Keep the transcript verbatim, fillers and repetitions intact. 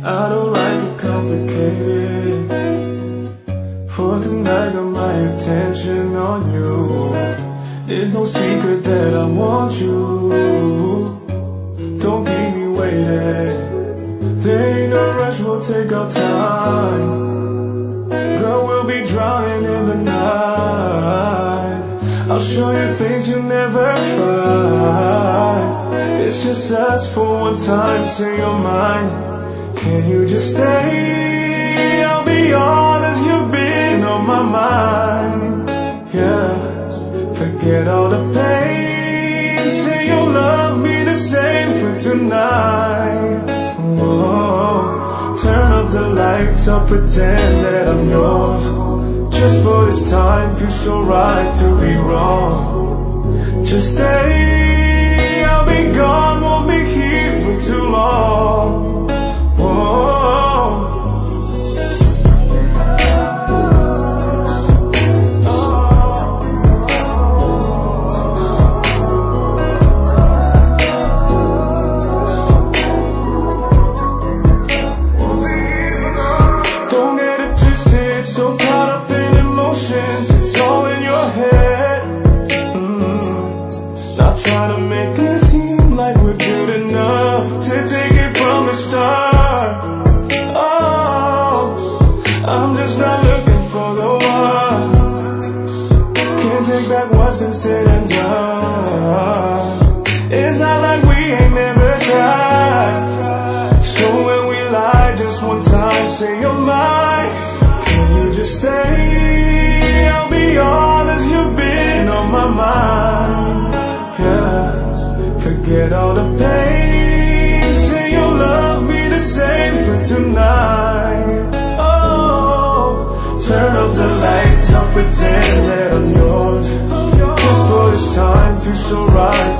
I don't like it complicated. For tonight, got my attention on you. It's no secret that I want you. Don't keep me waiting. There ain't no rush, we'll take our time. Girl, we'll be drowning in the night. I'll show you things you never tried. It's just us for one time, say you're mine. Can you just stay? I'll be honest, you've been on my mind. Yeah, forget all the pain. Say you'll love me the same for tonight. Whoa. Turn up the lights, I'll pretend that I'm yours. Just for this time, feels so right to be wrong. Just stay, I'll be gone, won't be here for too long. It's all in your head. mm. Not trying to make it seem like we're good enough to take it from the start. Oh, I'm just not looking for the one. Can't take back what's been said and done. It's not like we ain't never tried. So when we lie just one time, say you're mine. Can you just stay? I'll be honest, you've been on my mind. Yeah, forget all the pain. Say you'll love me the same for tonight. Oh, turn up the lights, I'll pretend that I'm yours. Just for this time, feels so right